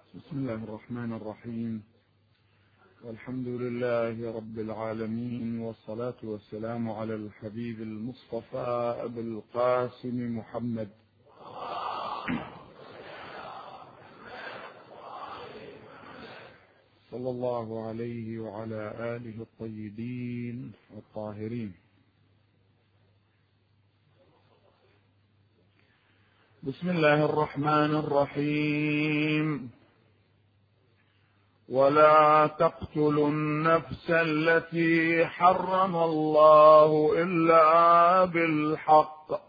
بسم الله الرحمن الرحيم، والحمد لله رب العالمين، والصلاة والسلام على الحبيب المصطفى أبي القاسم محمد صلى الله عليه وعلى آله الطيبين الطاهرين. بسم الله الرحمن الرحيم. ولا تقتلوا النفس التي حرم الله إلا بالحق،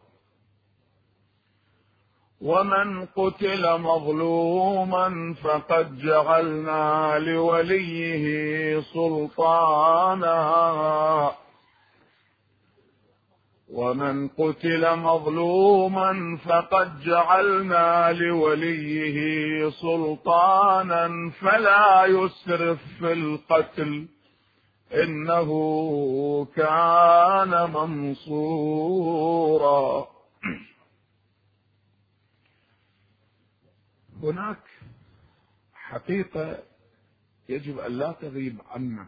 ومن قتل مظلوما فقد جعلنا لوليه سلطانا فلا يسرف في القتل إنه كان منصورا. هناك حقيقة يجب أن لا تغيب عنا.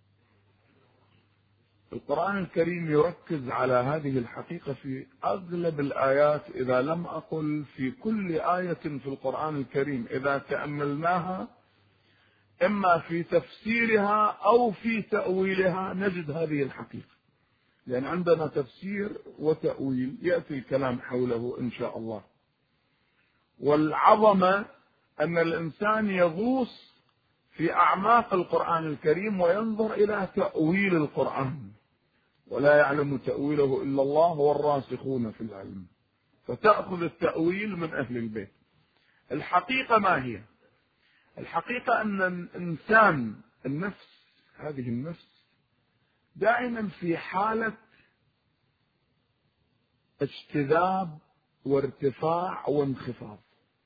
القرآن الكريم يركز على هذه الحقيقة في أغلب الآيات، إذا لم أقل في كل آية في القرآن الكريم. إذا تأملناها إما في تفسيرها أو في تأويلها نجد هذه الحقيقة، لأن عندنا تفسير وتأويل يأتي الكلام حوله إن شاء الله. والعظمة أن الإنسان يغوص في أعماق القرآن الكريم وينظر إلى تأويل القرآن، ولا يعلم تأويله إلا الله والراسخون في العلم، فتأخذ التأويل من أهل البيت. الحقيقة ما هي؟ الحقيقة أن الإنسان النفس، هذه النفس دائما في حالة اجتذاب وارتفاع وانخفاض.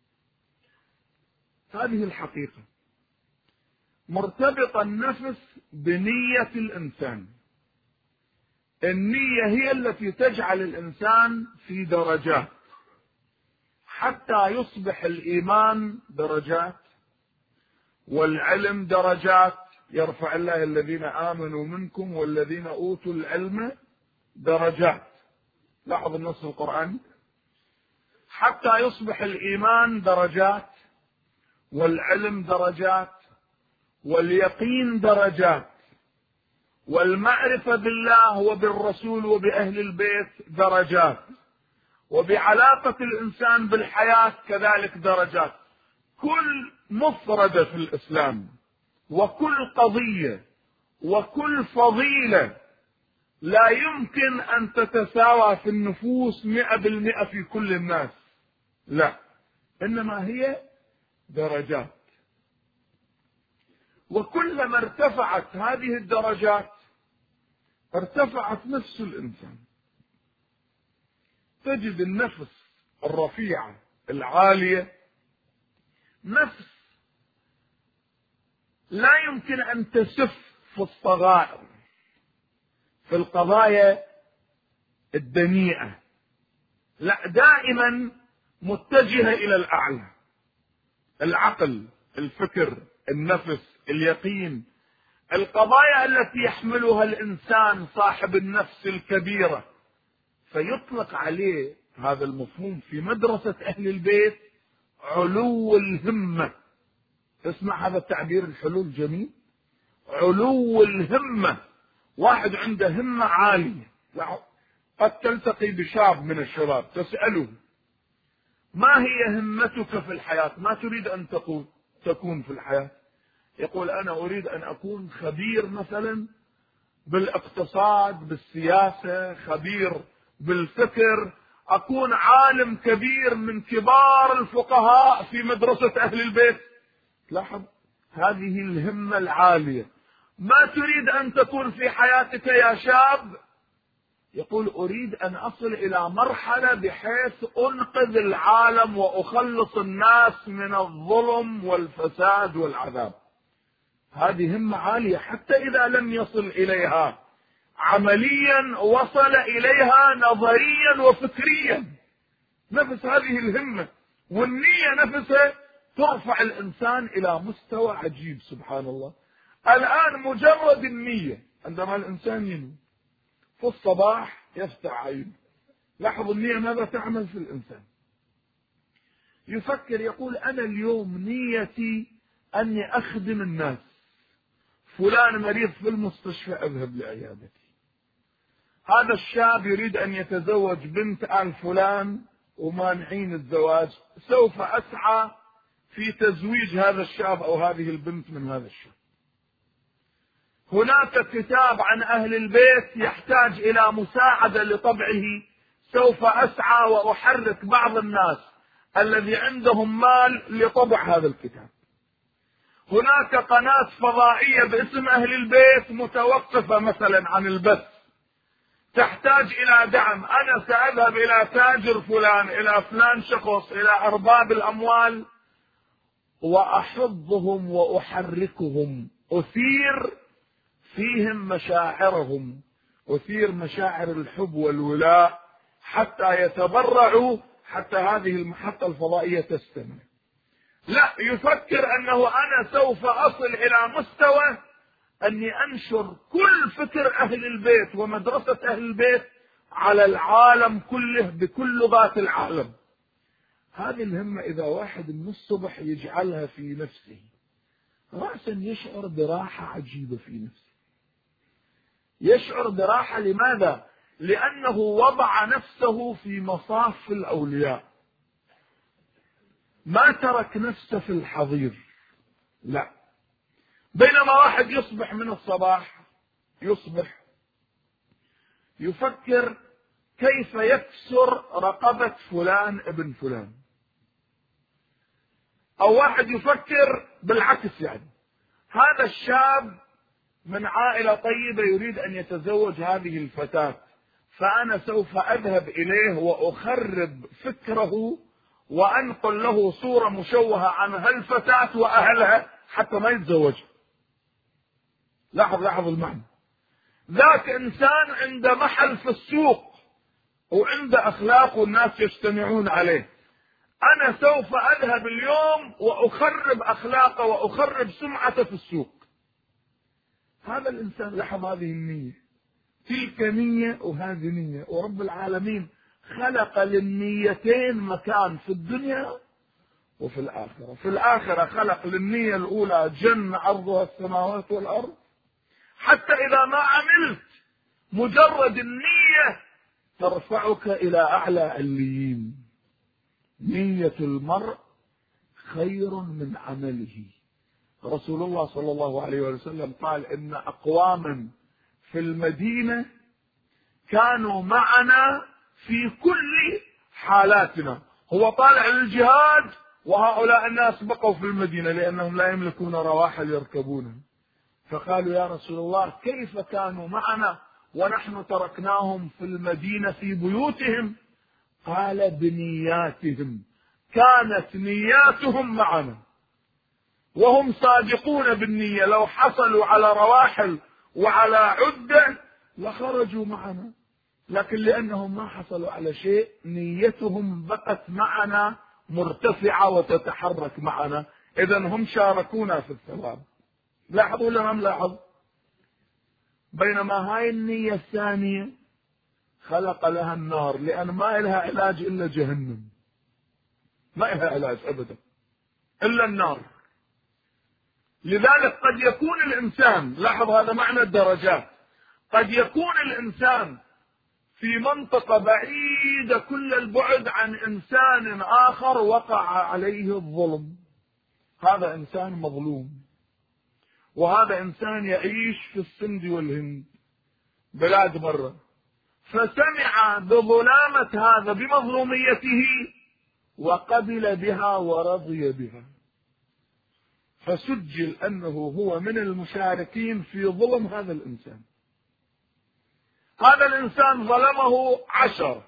هذه الحقيقة مرتبطة النفس بنية الإنسان. النية هي التي تجعل الإنسان في درجات، حتى يصبح الإيمان درجات، والعلم درجات، يرفع الله الذين آمنوا منكم والذين أوتوا العلم درجات. لاحظ النص القرآني، حتى يصبح الإيمان درجات، والعلم درجات، واليقين درجات، والمعرفة بالله وبالرسول وبأهل البيت درجات، وبعلاقة الإنسان بالحياة كذلك درجات. كل مفردة في الإسلام وكل قضية وكل فضيلة لا يمكن أن تتساوى في النفوس 100% في كل الناس، لا، إنما هي درجات. وكلما ارتفعت هذه الدرجات ارتفعت نفس الإنسان. تجد النفس الرفيعة العالية نفس لا يمكن أن تسف في الصغائر، في القضايا الدنيئة، لا، دائما متجهة إلى الأعلى. العقل، الفكر، النفس، اليقين، القضايا التي يحملها الإنسان صاحب النفس الكبيرة، فيطلق عليه هذا المفهوم في مدرسة أهل البيت علو الهمة. تسمع هذا التعبير الحلو الجميل، علو الهمة. واحد عنده همة عالية، قد تلتقي بشاب من الشباب تسأله ما هي همتك في الحياة، ما تريد أن تكون في الحياة؟ يقول أنا أريد أن أكون خبير مثلا بالاقتصاد، بالسياسة، خبير بالفكر، أكون عالم كبير من كبار الفقهاء في مدرسة أهل البيت. لاحظ هذه الهمة العالية. ما تريد أن تكون في حياتك يا شاب؟ يقول أريد أن أصل إلى مرحلة بحيث أنقذ العالم وأخلص الناس من الظلم والفساد والعذاب. هذه همة عالية، حتى إذا لم يصل إليها عمليا وصل إليها نظريا وفكريا. نفس هذه الهمة والنية نفسها ترفع الإنسان إلى مستوى عجيب سبحان الله. الآن مجرد النية، عندما الإنسان ينوي في الصباح يفتح عينه، لاحظوا النية ماذا تعمل في الإنسان. يفكر يقول أنا اليوم نيتي أني أخدم الناس، فلان مريض في المستشفى أذهب لعيادتي، هذا الشاب يريد أن يتزوج بنت آل فلان ومانعين الزواج، سوف أسعى في تزويج هذا الشاب أو هذه البنت من هذا الشاب. هناك كتاب عن أهل البيت يحتاج إلى مساعدة لطبعه، سوف أسعى وأحرك بعض الناس الذي عندهم مال لطبع هذا الكتاب. هناك قناة فضائية باسم أهل البيت متوقفة مثلا عن البث، تحتاج إلى دعم، أنا سأذهب إلى تاجر فلان، إلى فلان شخص، إلى أرباب الأموال، وأحضهم وأحركهم، أثير فيهم مشاعرهم، أثير مشاعر الحب والولاء حتى يتبرعوا، حتى هذه المحطة الفضائية تستمر. لا، يفكر أنه أنا سوف أصل إلى مستوى أني أنشر كل فكر أهل البيت ومدرسة أهل البيت على العالم كله بكل لغات العالم. هذه الهمة إذا واحد من الصبح يجعلها في نفسه رأسا يشعر براحة عجيبة في نفسه، يشعر براحة. لماذا؟ لأنه وضع نفسه في مصاف الأولياء، ما ترك نفسه في الحضير. لا، بينما واحد يصبح من الصباح يصبح يفكر كيف يكسر رقبة فلان ابن فلان، أو واحد يفكر بالعكس، يعني هذا الشاب من عائلة طيبة يريد أن يتزوج هذه الفتاة، فأنا سوف أذهب إليه وأخرب فكره وأنقل له صورة مشوهة عن هالفتاة وأهلها حتى ما يتزوج. لاحظ المعنى. ذاك إنسان عنده محل في السوق وعنده أخلاق والناس يجتمعون عليه، أنا سوف أذهب اليوم وأخرب أخلاقه وأخرب سمعته في السوق. هذا الإنسان، لاحظ هذه النية، تلك نية وهذه نية، ورب العالمين خلق للنيتين مكان في الدنيا وفي الآخرة. في الآخرة خلق للنية الأولى جنة عرضها السماوات والأرض، حتى إذا ما عملت مجرد النية ترفعك إلى أعلى عليين. نية المرء خير من عمله. رسول الله صلى الله عليه وسلم قال إن أقواما في المدينة كانوا معنا في كل حالاتنا. هو طالع للجهاد وهؤلاء الناس بقوا في المدينة لأنهم لا يملكون رواحل يركبونها، فقالوا يا رسول الله كيف كانوا معنا ونحن تركناهم في المدينة في بيوتهم؟ قال بنياتهم، كانت نياتهم معنا وهم صادقون بالنية، لو حصلوا على رواحل وعلى عدة لخرجوا معنا، لكن لأنهم ما حصلوا على شيء نيتهم بقت معنا مرتفعة وتتحرك معنا، إذن هم شاركونا في الثواب. لاحظوا ولا ما ملاحظ؟ بينما هاي النية الثانية خلق لها النار، لأن ما لها علاج إلا جهنم، ما لها علاج أبدا إلا النار. لذلك قد يكون الإنسان، لاحظ هذا معنى الدرجات، قد يكون الإنسان في منطقة بعيدة كل البعد عن إنسان آخر وقع عليه الظلم، هذا إنسان مظلوم، وهذا إنسان يعيش في السند والهند بلاد برة، فسمع بظلامة هذا بمظلوميته وقبل بها ورضي بها، فسجل أنه هو من المشاركين في ظلم هذا الإنسان. هذا الإنسان ظلمه 10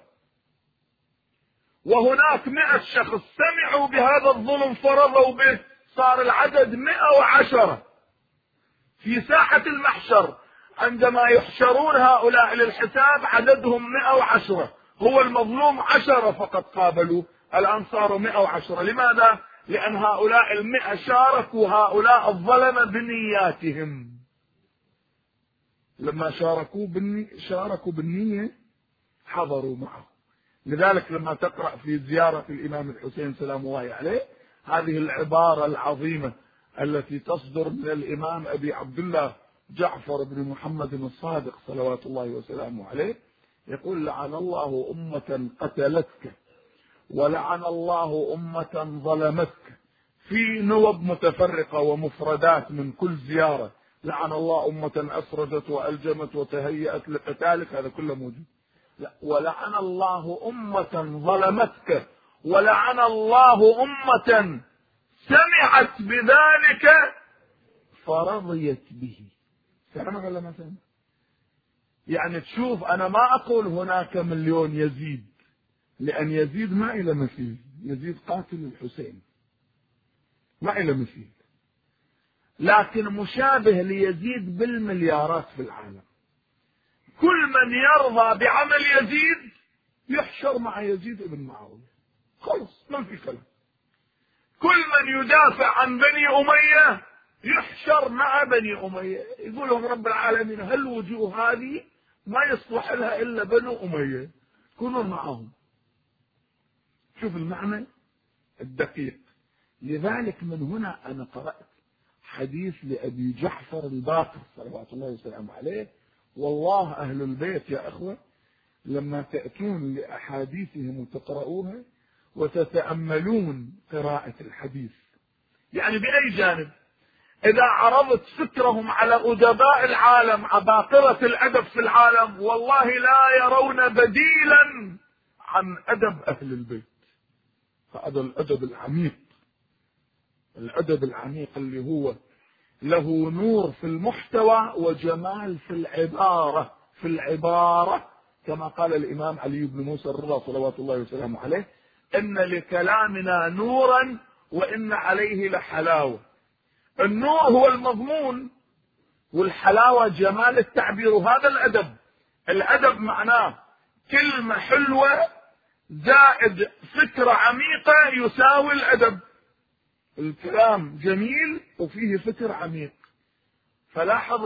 وهناك 100 شخص سمعوا بهذا الظلم فرضوا به، صار العدد 110 في ساحة المحشر. عندما يحشرون هؤلاء للحساب عددهم 110، هو المظلوم 10 فقط قابلوا، الآن صاروا 110. لماذا؟ لأن هؤلاء 100 شاركوا هؤلاء الظلمة بنياتهم. لما شاركوا بالنية حضروا معه. لذلك لما تقرأ في زيارة الإمام الحسين سلام الله عليه هذه العبارة العظيمة التي تصدر من الإمام أبي عبد الله جعفر بن محمد الصادق صلوات الله وسلامه عليه، يقول: لعن الله أمة قتلتك، ولعن الله أمة ظلمتك، في نوب متفرقة ومفردات من كل زيارة. لعن الله أمة أسرجت وألجمت وتهيأت لقتالك، هذا كله موجود. لا، ولعن الله أمة ظلمتك، ولعن الله أمة سمعت بذلك فرضيت به. سمع ولا ما سمع؟ يعني تشوف، أنا ما أقول هناك مليون يزيد، لأن يزيد ما إلى مثيل. يزيد قاتل الحسين ما إلى مثيل، لكن مشابه ليزيد بالمليارات في العالم. كل من يرضى بعمل يزيد يحشر مع يزيد ابن معاوية، خلص ما في كلام. كل من يدافع عن بني أمية يحشر مع بني أمية. يقول لهم رب العالمين: هالوجوه هذه ما يصلح لها إلا بنو أمية، كونوا معهم. شوف المعنى الدقيق. لذلك من هنا أنا قرأت حديث لأبي جعفر الباقر صلوات الله وسلامه عليه. والله أهل البيت يا أخوة لما تأتون لأحاديثهم وتقرؤوها وتتأملون قراءة الحديث، يعني بأي جانب، إذا عرضت فكرهم على أدباء العالم، عباقرة الأدب في العالم، والله لا يرون بديلا عن أدب أهل البيت. فهذا الأدب العميق، الأدب العميق اللي هو له نور في المحتوى وجمال في العبارة. في العبارة كما قال الإمام علي بن موسى الرضا صلوات الله وسلامه عليه: إن لكلامنا نورا وإن عليه لحلاوة. النور هو المضمون، والحلاوة جمال التعبير. وهذا الأدب. الأدب معناه كلمة حلوة زائد فكرة عميقة يساوي الأدب. الكلام جميل وفيه فكر عميق. فلاحظ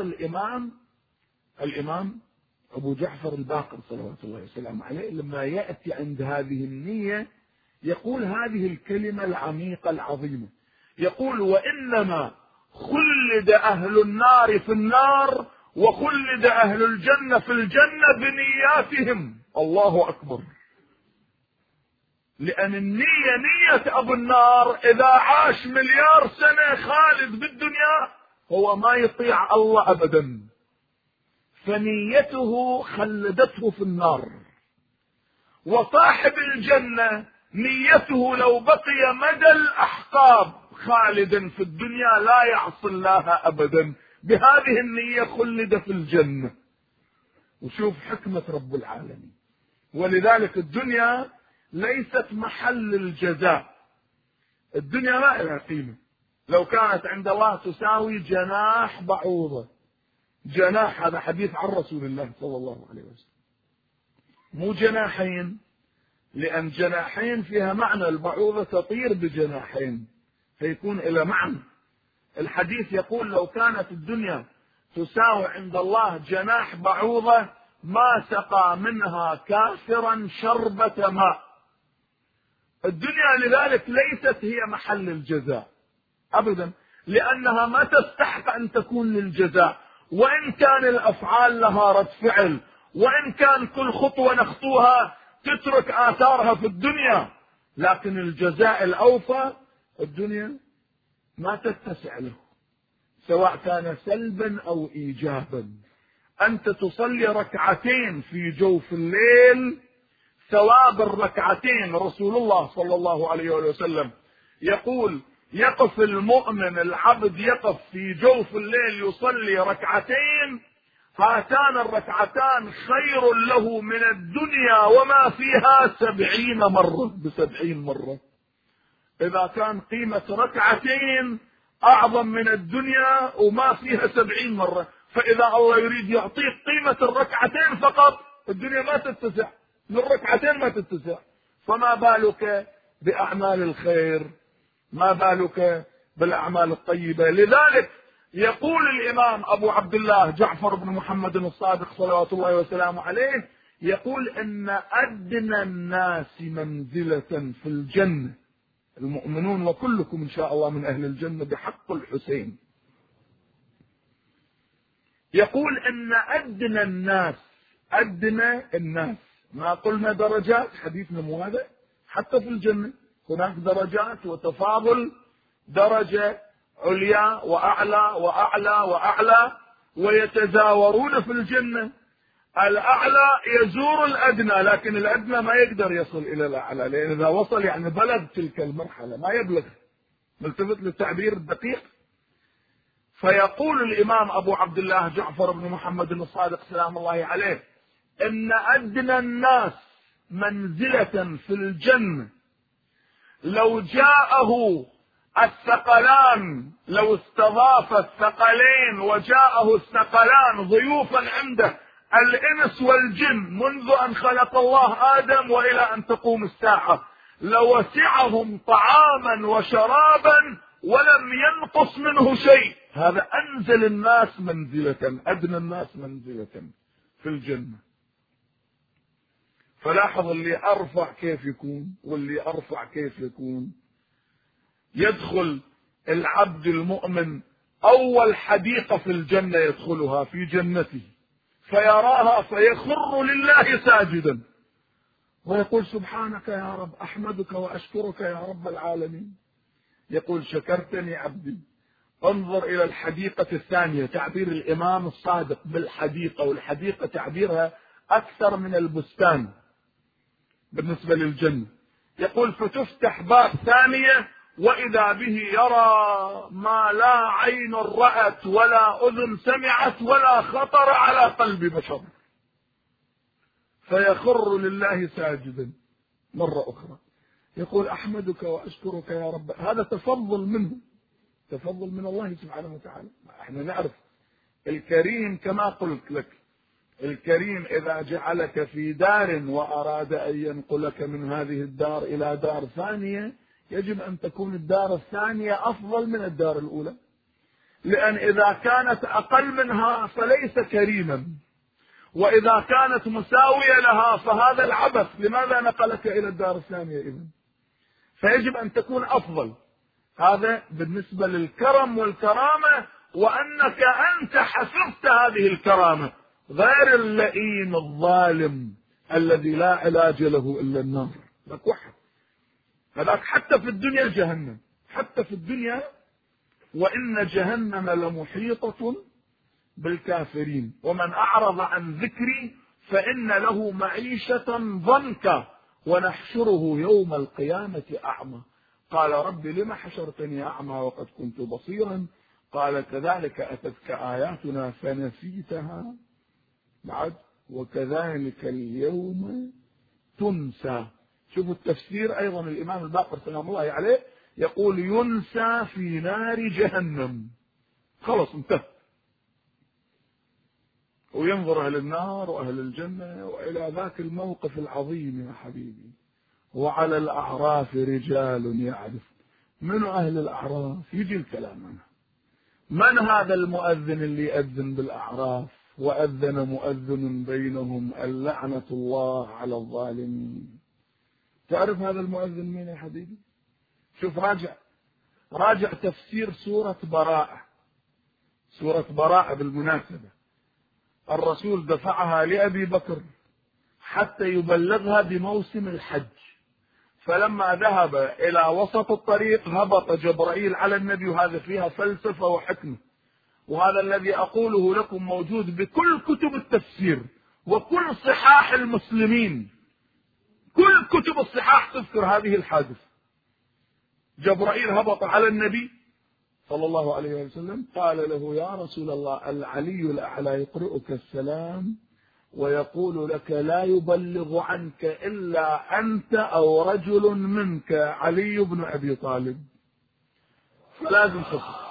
الإمام أبو جعفر الباقر صلوات الله وسلامه عليه لما يأتي عند هذه النية يقول هذه الكلمة العميقة العظيمة، يقول: وإنما خلد أهل النار في النار وخلد أهل الجنة في الجنة بنياتهم. الله أكبر. لأن النية نية أبو النار إذا عاش 1,000,000 سنة خالد بالدنيا هو ما يطيع الله أبدا، فنيته خلدته في النار. وصاحب الجنة نيته لو بقي مدى الأحقاب خالدا في الدنيا لا يعصي الله أبدا، بهذه النية خلد في الجنة. وشوف حكمة رب العالمين. ولذلك الدنيا ليست محل الجزاء. الدنيا ما لها قيمة. لو كانت عند الله تساوي جناح بعوضة. جناح، هذا حديث عن رسول الله صلى الله عليه وسلم، مو جناحين، لأن جناحين فيها معنى، البعوضة تطير بجناحين فيكون إلى معنى. الحديث يقول: لو كانت الدنيا تساوي عند الله جناح بعوضة ما سقى منها كافرا شربة ماء. الدنيا لذلك ليست هي محل الجزاء أبدا، لأنها ما تستحق أن تكون للجزاء. وإن كان الأفعال لها رد فعل، وإن كان كل خطوة نخطوها تترك آثارها في الدنيا، لكن الجزاء الأوفى الدنيا ما تتسع له، سواء كان سلبا أو إيجابا. أنت تصلي ركعتين في جوف الليل، ثواب الركعتين رسول الله صلى الله عليه وسلم يقول: يقف المؤمن العبد يقف في جوف الليل يصلي ركعتين، هاتان الركعتان خير له من الدنيا وما فيها 70 مرة، ب70 مرة. إذا كان قيمة ركعتين أعظم من الدنيا وما فيها 70 مرة، فإذا الله يريد يعطيك قيمة الركعتين فقط الدنيا ما تتسع، للركعتين ما تتسع، فما بالك بأعمال الخير ما بالك بالأعمال الطيبة؟ لذلك يقول الإمام أبو عبد الله جعفر بن محمد الصادق صلوات الله وسلامه عليه، يقول إن أدنى الناس منزلة في الجنة المؤمنون، وكلكم إن شاء الله من أهل الجنة بحق الحسين. يقول إن أدنى الناس، ما قلنا درجات، حديثنا مو هذا، حتى في الجنة هناك درجات وتفاضل، درجة عليا وأعلى وأعلى وأعلى، ويتزاورون في الجنة. الأعلى يزور الأدنى، لكن الأدنى ما يقدر يصل إلى الأعلى، لأن إذا وصل يعني بلغ تلك المرحلة، ما يبلغ. ملتفت للتعبير الدقيق. فيقول الإمام أبو عبد الله جعفر بن محمد الصادق سلام الله عليه إن أدنى الناس منزلة في الجنة لو جاءه الثقلان، لو استضاف الثقلين وجاءه الثقلان ضيوفا عنده الإنس والجن منذ أن خلق الله آدم وإلى أن تقوم الساعة، لوسعهم طعاما وشرابا ولم ينقص منه شيء. هذا أنزل الناس منزلة، أدنى الناس منزلة في الجنة. فلاحظ اللي أرفع كيف يكون واللي أرفع كيف يكون. يدخل العبد المؤمن أول حديقة في الجنة يدخلها في جنته فيراها فيخر لله ساجدا ويقول سبحانك يا رب، أحمدك وأشكرك يا رب العالمين. يقول شكرتني عبدي. انظر إلى الحديقة الثانية، تعبير الإمام الصادق بالحديقة، والحديقة تعبيرها أكثر من البستان بالنسبة للجنة. يقول فتفتح باب ثانية وإذا به يرى ما لا عين رأت ولا أذن سمعت ولا خطر على قلب بشر، فيخر لله ساجدا مرة أخرى. يقول أحمدك وأشكرك يا رب. هذا تفضل منه، تفضل من الله سبحانه وتعالى. احنا نعرف الكريم كما قلت لك، الكريم إذا جعلك في دار وأراد أن ينقلك من هذه الدار إلى دار ثانية، يجب أن تكون الدار الثانية أفضل من الدار الأولى، لأن إذا كانت أقل منها فليس كريما، وإذا كانت مساوية لها فهذا العبث. لماذا نقلك إلى الدار الثانية إذن؟ فيجب أن تكون أفضل. هذا بالنسبة للكرم والكرامة، وأنك أنت حفظت هذه الكرامة، غير اللئيم الظالم الذي لا علاج له إلا النار. لك واحد هذاك حتى في الدنيا جهنم، حتى في الدنيا، وإن جهنم لمحيطة بالكافرين، ومن أعرض عن ذكري فإن له معيشة ضنكا ونحشره يوم القيامة أعمى. قال رب لم حشرتني أعمى وقد كنت بصيرا؟ قال كذلك أتتك آياتنا فنسيتها بعد وكذلك اليوم تنسى. شوفوا التفسير أيضا الإمام الباقر سلام الله عليه يقول ينسى في نار جهنم. خلص انتهى. وينظر أهل النار وأهل الجنة وإلى ذاك الموقف العظيم يا حبيبي. وعلى الأعراف رجال يعرف. من أهل الأعراف؟ يجي الكلام عنه. من هذا المؤذن اللي يأذن بالأعراف؟ وأذن مؤذن بينهم اللعنة الله على الظالمين. تعرف هذا المؤذن مين يا حبيبي؟ شوف راجع تفسير سورة براءة. سورة براءة بالمناسبة الرسول دفعها لأبي بكر حتى يبلغها بموسم الحج، فلما ذهب إلى وسط الطريق هبط جبرائيل على النبي، وهذا فيها فلسفة وحكمة، وهذا الذي أقوله لكم موجود بكل كتب التفسير وكل صحاح المسلمين. كل كتب الصحاح تذكر هذه الحادثة. جبرائيل هبط على النبي صلى الله عليه وسلم قال له يا رسول الله العلي الأعلى يقرئك السلام ويقول لك لا يبلغ عنك إلا أنت أو رجل منك علي بن أبي طالب، فلازم تصل.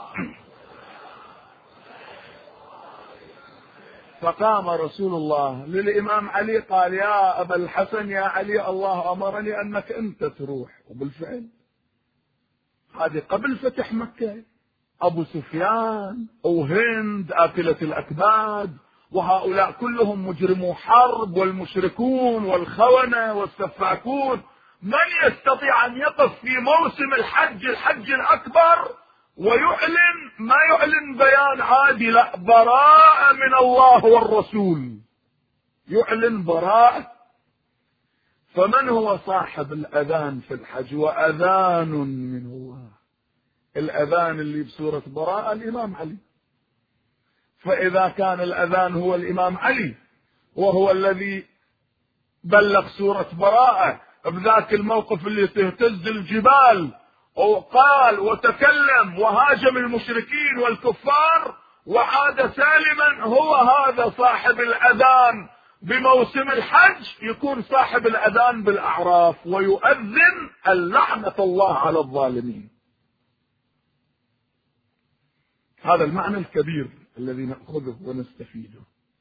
فقام رسول الله للإمام علي قال يا أبا الحسن يا علي الله أمرني أنك أنت تروح، وبالفعل هذه قبل فتح مكة. أبو سفيان وهند آكلة الأكباد وهؤلاء كلهم مجرمو حرب والمشركون والخونة والسفاكون. من يستطيع أن يقف في موسم الحج الأكبر ويعلن ما يعلن بيان عادي؟ لا، براءة من الله والرسول، يعلن براءة. فمن هو صاحب الأذان في الحج؟ وأذان من الله. الأذان اللي بسورة براءة الإمام علي. فإذا كان الأذان هو الإمام علي وهو الذي بلغ سورة براءة بذاك الموقف اللي تهتز الجبال وقال وتكلم وهاجم المشركين والكفار وعاد سالما، هو هذا صاحب الأذان بموسم الحج، يكون صاحب الأذان بالأعراف ويؤذن اللعنة الله على الظالمين. هذا المعنى الكبير الذي نأخذه ونستفيده.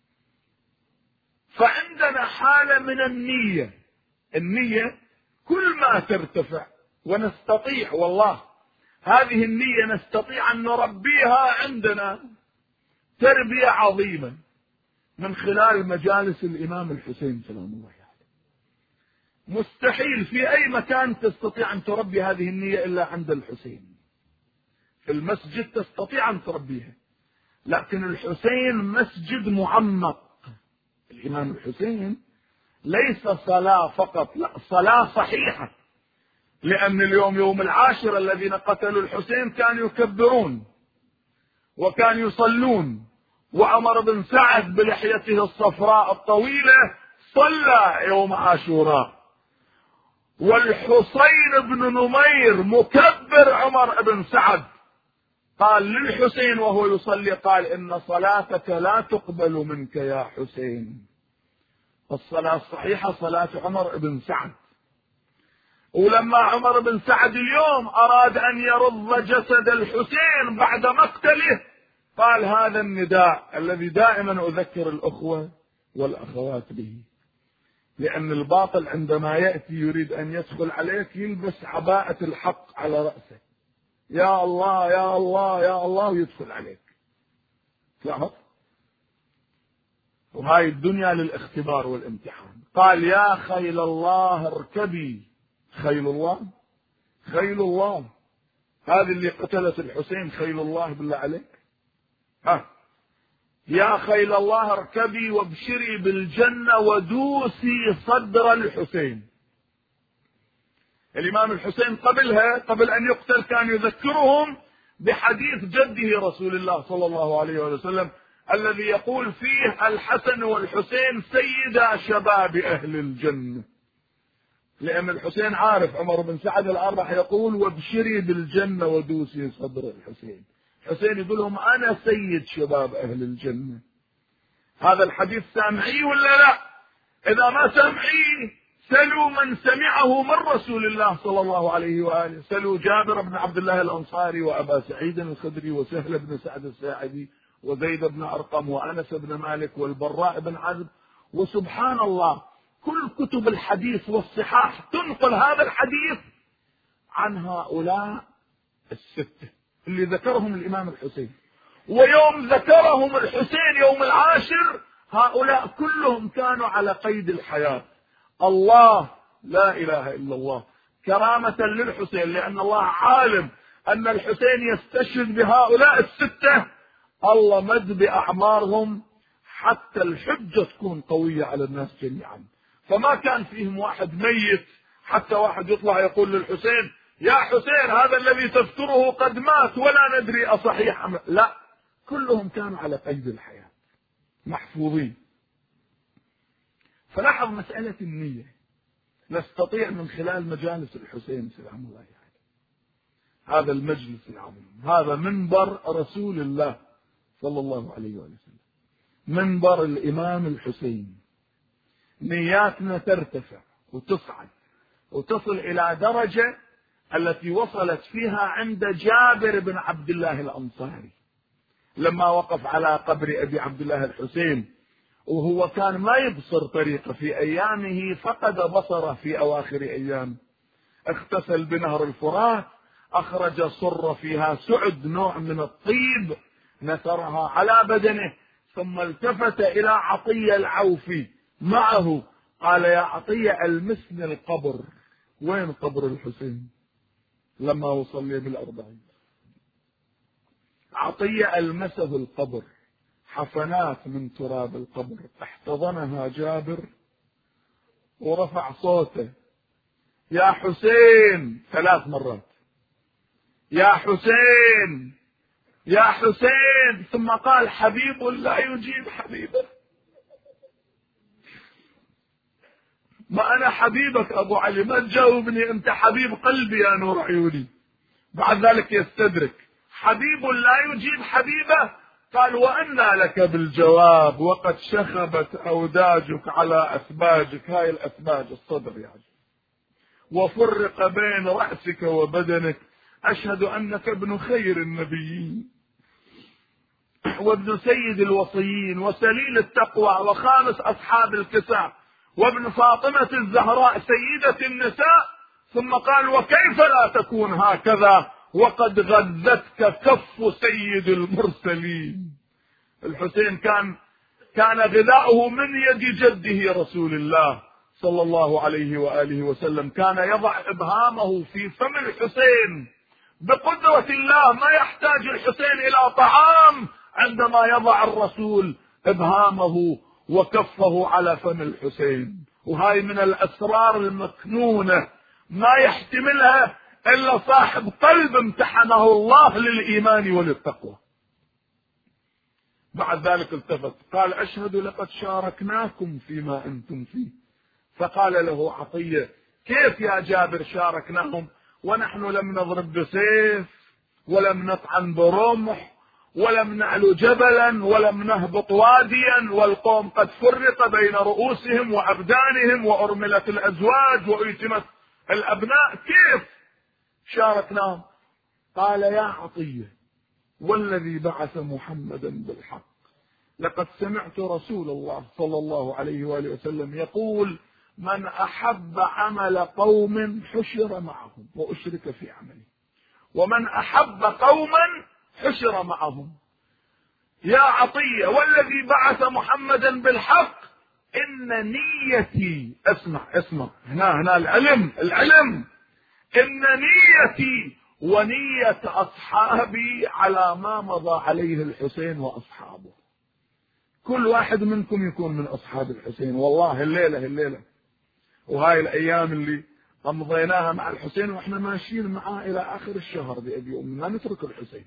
فعندنا حالة من النية كل ما ترتفع، ونستطيع والله هذه النية نستطيع أن نربيها عندنا تربية عظيمة من خلال مجالس الإمام الحسين سلام الله عليه. مستحيل في أي مكان تستطيع أن تربي هذه النية إلا عند الحسين. في المسجد تستطيع أن تربيها، لكن الحسين مسجد معمق. الإمام الحسين ليس صلاة فقط، لا، صلاة صحيحة. لأن اليوم يوم العاشر الذين قتلوا الحسين كانوا يكبرون وكانوا يصلون، وعمر بن سعد بلحيته الصفراء الطويلة صلى يوم عاشوراء، والحسين بن نمير مكبر عمر بن سعد قال للحسين وهو يصلي، قال إن صلاتك لا تقبل منك يا حسين. الصلاة الصحيحة صلاة عمر بن سعد. ولما عمر بن سعد اليوم أراد أن يرد جسد الحسين بعد مقتله، قال هذا النداء الذي دائما أذكر الأخوة والأخوات به، لأن الباطل عندما يأتي يريد أن يدخل عليك يلبس عباءة الحق على رأسه، يا الله يا الله يا الله، ويدخل عليك. لاحظ، وهاي الدنيا للاختبار والامتحان. قال يا خيل الله اركبي. خيل الله، خيل الله هذه اللي قتلت الحسين خيل الله بالله عليك؟ يا خيل الله اركبي وابشري بالجنة ودوسي صدر الحسين. الإمام الحسين قبلها، قبل أن يقتل، كان يذكرهم بحديث جده رسول الله صلى الله عليه وسلم الذي يقول فيه الحسن والحسين سيدا شباب أهل الجنة. لأن الحسين عارف عمر بن سعد الآن راح يقول وابشري بالجنة ودوسي صدر الحسين. حسين يقول لهم أنا سيد شباب أهل الجنة. هذا الحديث سامعيه ولا لا؟ إذا ما سامعيه سلوا من سمعه من رسول الله صلى الله عليه وآله. سلوا جابر بن عبد الله الأنصاري وأبا سعيد الخدري وسهل بن سعد الساعدي وزيد بن أرقم وأنس بن مالك والبراء بن عازب. وسبحان الله كل كتب الحديث والصحاح تنقل هذا الحديث عن هؤلاء الستة اللي ذكرهم الإمام الحسين. ويوم ذكرهم الحسين يوم العاشر هؤلاء كلهم كانوا على قيد الحياة. الله لا إله إلا الله كرامة للحسين، لأن الله عالم أن الحسين يستشهد بهؤلاء الستة، الله مد بأعمارهم حتى الحجة تكون قوية على الناس جميعا. فما كان فيهم واحد ميت حتى واحد يطلع يقول للحسين يا حسين هذا الذي تذكره قد مات ولا ندري أصحيح أم لا. كلهم كانوا على قيد الحياة محفوظين. فلاحظ مسألة النية نستطيع من خلال مجالس الحسين سلام الله عليه. هذا المجلس العظيم، هذا منبر رسول الله صلى الله عليه وسلم، منبر الإمام الحسين. نياتنا ترتفع وتصعد وتصل إلى درجة التي وصلت فيها عند جابر بن عبد الله الأنصاري لما وقف على قبر أبي عبد الله الحسين، وهو كان ما يبصر طريقه في أيامه، فقد بصره في أواخر أيام، اغتسل بنهر الفرات، أخرج صرة فيها سعد نوع من الطيب نثرها على بدنه، ثم التفت إلى عطية العوفي معه قال يا عطية ألمسني القبر. وين قبر الحسين لما وصل لي بالأربعين؟ عطية ألمسه القبر، حفنات من تراب القبر، احتضنها جابر ورفع صوته يا حسين 3 مرات، يا حسين يا حسين، ثم قال حبيب لا يجيب حبيبه. ما أنا حبيبك أبو علي، ما تجاوبني أنت حبيب قلبي يا نور عيوني. بعد ذلك يستدرك حبيب لا يجيب حبيبه، قال وأنى لك بالجواب وقد شخبت أوداجك على أسباجك، هاي الأسباج الصدر يعني، وفرق بين رأسك وبدنك، أشهد أنك ابن خير النبيين وابن سيد الوصيين وسليل التقوى وخامس أصحاب الكساء وابن فاطمة الزهراء سيدة النساء. ثم قال وكيف لا تكون هكذا وقد غذتك كف سيد المرسلين. الحسين كان غذاؤه من يد جده رسول الله صلى الله عليه وآله وسلم، كان يضع إبهامه في فم الحسين بقدرة الله، ما يحتاج الحسين إلى طعام عندما يضع الرسول إبهامه وكفه على فم الحسين. وهاي من الأسرار المكنونة ما يحتملها إلا صاحب قلب امتحنه الله للإيمان وللتقوى. بعد ذلك التفت قال أشهد لقد شاركناكم فيما أنتم فيه. فقال له عطية كيف يا جابر شاركناهم ونحن لم نضرب بسيف ولم نطعن برمح ولم نعلو جبلا ولم نهبط واديا، والقوم قد فرق بين رؤوسهم وأبدانهم وأرملت الأزواج وأيتمت الأبناء، كيف شاركناهم؟ قال يا عطية والذي بعث محمدا بالحق لقد سمعت رسول الله صلى الله عليه وآله وسلم يقول من أحب عمل قوم حشر معهم وأشرك في عمله، ومن أحب قوما حشر معهم. يا عطية والذي بعث محمدا بالحق إن نيتي، اسمع هنا العلم إن نيتي ونية أصحابي على ما مضى عليه الحسين وأصحابه. كل واحد منكم يكون من أصحاب الحسين. والله الليلة وهاي الأيام اللي قضيناها مع الحسين وإحنا ماشيين معاه إلى آخر الشهر بأبي أمي، ما نترك الحسين،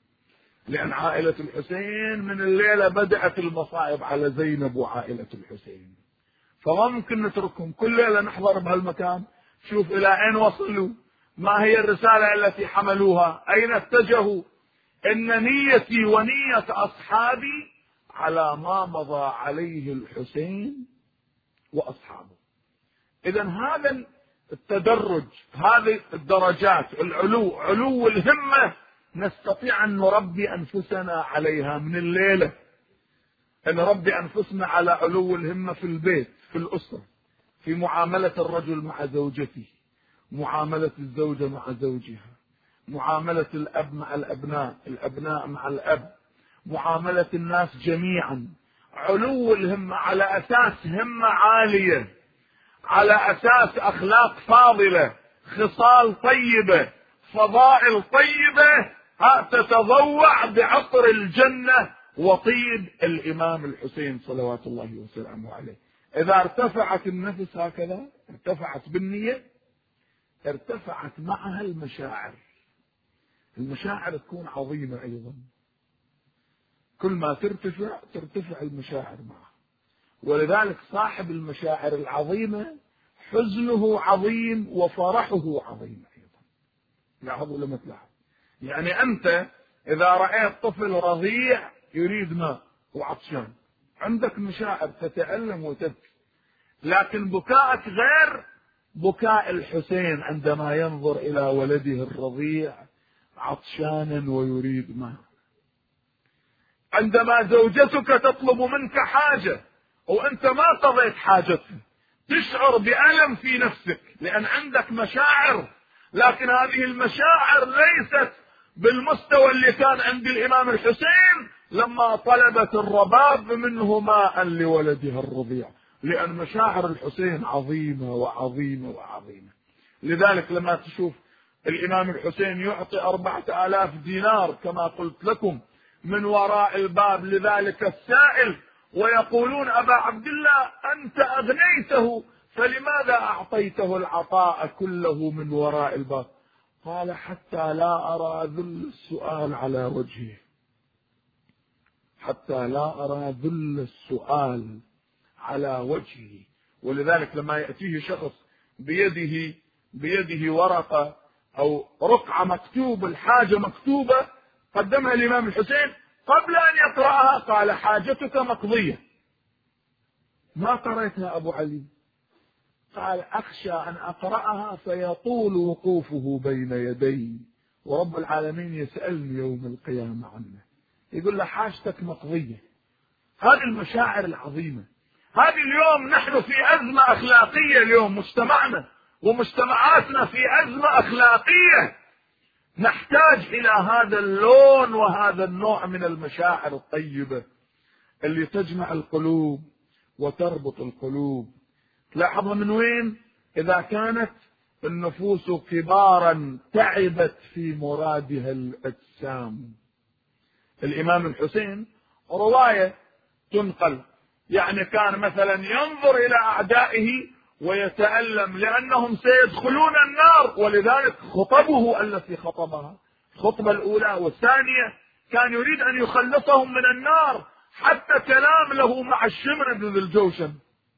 لأن عائلة الحسين من الليلة بدأت المصائب على زينب وعائلة الحسين، فما ممكن نتركهم. كل ليلة نحضر بهالمكان، شوف إلى أين وصلوا، ما هي الرسالة التي حملوها، أين اتجهوا. إن نيتي ونية أصحابي على ما مضى عليه الحسين وأصحابه. إذن هذا التدرج، هذه الدرجات، علو الهمة نستطيع أن نربي أنفسنا عليها من الليلة، أن نربي أنفسنا على علو الهمة في البيت، في الأسرة، في معاملة الرجل مع زوجته، معاملة الزوجة مع زوجها، معاملة الأب مع الأبناء، الأبناء مع الأب، معاملة الناس جميعا. علو الهمة على أساس همة عالية، على أساس أخلاق فاضلة، خصال طيبة، فضائل طيبة تتضوع بعطر الجنة وطيب الإمام الحسين صلوات الله وسلامه عليه. إذا ارتفعت النفس هكذا، ارتفعت بالنية، ارتفعت معها المشاعر. المشاعر تكون عظيمة أيضا، كل ما ترتفع المشاعر معها. ولذلك صاحب المشاعر العظيمة حزنه عظيم وفرحه عظيم أيضا. لاحظ ولا ما تلاحظ؟ يعني أنت إذا رأيت طفل رضيع يريد ماء وعطشان، عندك مشاعر تتألم وتبكي، لكن بكاءك غير بكاء الحسين عندما ينظر إلى ولده الرضيع عطشانا ويريد ماء. عندما زوجتك تطلب منك حاجة وأنت ما قضيت حاجتها، تشعر بألم في نفسك، لأن عندك مشاعر لكن هذه المشاعر ليست بالمستوى اللي كان عند الإمام الحسين لما طلبت الرباب منه ماء لولدها الرضيع، لأن مشاعر الحسين عظيمة وعظيمة وعظيمة. لذلك لما تشوف الإمام الحسين يعطي 4000 دينار كما قلت لكم من وراء الباب لذلك السائل، ويقولون أبا عبد الله أنت أغنيته فلماذا أعطيته العطاء كله من وراء الباب؟ قال حتى لا أرى ذل السؤال على وجهه، حتى لا أرى ذل السؤال على وجهه. ولذلك لما يأتيه شخص بيده ورقة أو رقعة مكتوب الحاجة مكتوبة قدمها الإمام الحسين، قبل أن يقرأها قال حاجتك مقضية. ما قرأتها أبو علي؟ قال أخشى أن أقرأها فيطول وقوفه بين يدي ورب العالمين يسألني يوم القيامة عنه. يقول له حاجتك مقضية. هذه المشاعر العظيمة. هذه اليوم نحن في أزمة أخلاقية، اليوم مجتمعنا ومجتمعاتنا في أزمة أخلاقية، نحتاج إلى هذا اللون وهذا النوع من المشاعر الطيبة اللي تجمع القلوب وتربط القلوب. تلاحظها من وين؟ إذا كانت النفوس كبارا تعبت في مرادها الأجسام. الإمام الحسين رواية تنقل يعني كان مثلا ينظر إلى أعدائه ويتألم لأنهم سيدخلون النار، ولذلك خطبه التي خطبها الخطبة الأولى والثانية كان يريد أن يخلصهم من النار. حتى كلام له مع الشمر بن ذي الجوشن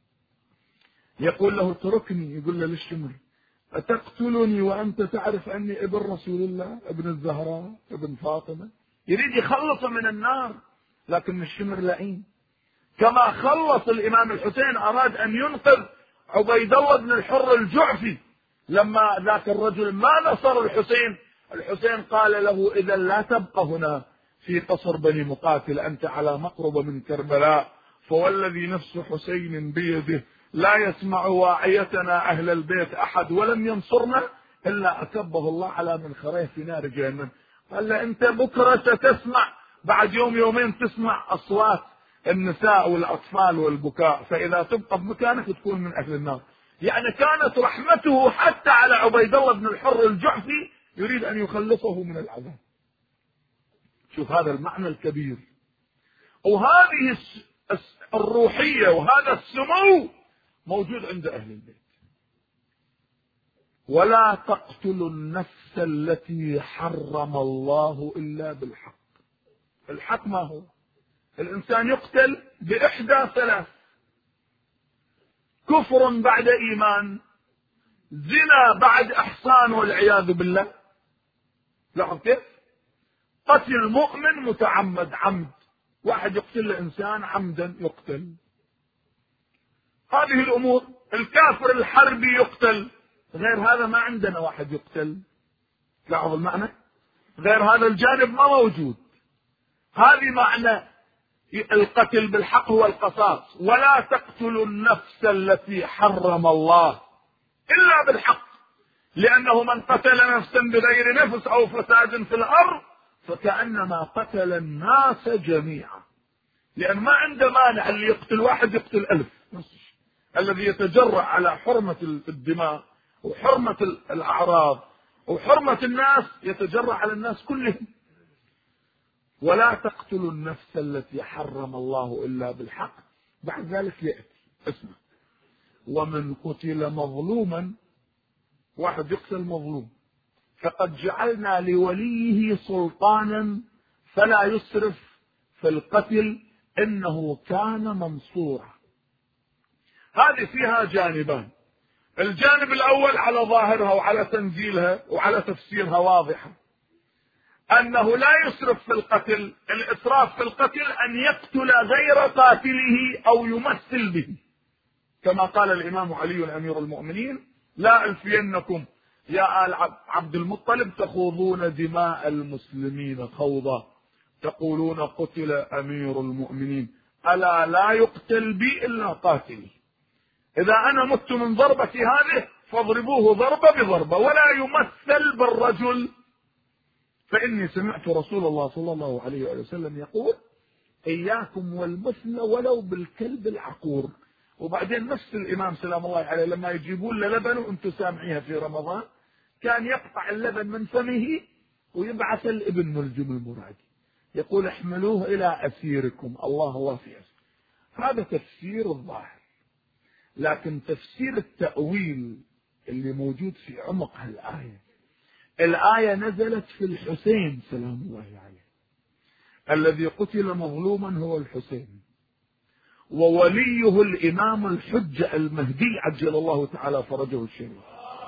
يقول له اتركني، يقول له للشمر أتقتلني وأنت تعرف أني ابن رسول الله ابن الزهراء ابن فاطمة؟ يريد يخلص من النار، لكن الشمر لئيم. كما خلص الإمام الحسين أراد أن ينقذ عبيد الله بن الحر الجعفي لما ذاك الرجل ما نصر الحسين. الحسين قال له إذا لا تبقى هنا في قصر بني مقاتل، أنت على مقربة من كربلاء، فوالذي نفس حسين بيده لا يسمع واعيتنا أهل البيت أحد ولم ينصرنا إلا أكبه الله على منخريه في نار جهنم. قال له أنت بكرة ستسمع، بعد يوم يومين تسمع أصوات النساء والأطفال والبكاء، فإذا تبقى بمكانك تكون من أهل النار. يعني كانت رحمته حتى على عبيد الله بن الحر الجعفي، يريد أن يخلصه من العذاب. شوف هذا المعنى الكبير، وهذه الروحية وهذا السمو موجود عند أهل البيت. ولا تقتلوا النفس التي حرم الله إلا بالحق. الحق ما هو؟ الإنسان يقتل بإحدى ثلاث: كفر بعد إيمان، زنا بعد إحصان والعياذ بالله. لاحظ كيف؟ قتل مؤمن متعمد، عمد، واحد يقتل إنسان عمدا يقتل. هذه الأمور. الكافر الحربي يقتل، غير هذا ما عندنا واحد يقتل. لاحظ المعنى، غير هذا الجانب ما موجود. هذه معنى القتل بالحق هو القصاص. ولا تقتلوا النفس التي حرم الله إلا بالحق، لأنه من قتل نفسا بغير نفس أو فساد في الأرض فكأنما قتل الناس جميعا. لأن ما عنده مانع اللي يقتل واحد يقتل 1000. الذي يتجرأ على حرمة الدماء وحرمة الأعراض وحرمة الناس يتجرأ على الناس كلهم. ولا تقتلوا النفس التي حرم الله إلا بالحق. بعد ذلك يأتي اسمع: ومن قتل مظلوما، واحد يقتل مظلوم، فقد جعلنا لوليه سلطانا فلا يسرف في القتل إنه كان منصورا. هذه فيها جانبان. الجانب الأول على ظاهرها وعلى تنزيلها وعلى تفسيرها واضحة، أنه لا يسرف في القتل. الإسراف في القتل أن يقتل غير قاتله أو يمثل به، كما قال الإمام علي أمير المؤمنين: لا ألفينكم يا آل عبد المطلب تخوضون دماء المسلمين خوضا تقولون قتل أمير المؤمنين، ألا لا يقتل بي إلا قاتلي. إذا أنا مت من ضربتي هذه فاضربوه ضربة بضربة ولا يمثل بالرجل، فإني سمعت رسول الله صلى الله عليه وسلم يقول إياكم والمثل ولو بالكلب العقور. وبعدين نفس الإمام سلام الله عليه لما يجيبون له لبن وانتم سامعيها في رمضان كان يقطع اللبن من فمه ويبعث الابن ملجم المرادي يقول احملوه إلى أسيركم الله وافي. هذا تفسير الظاهر، لكن تفسير التأويل اللي موجود في عمق الآية نزلت في الحسين سلام الله عليه، الذي قتل مظلوما هو الحسين، ووليه الإمام الحجة المهدي عجل الله تعالى فرجه الشريف.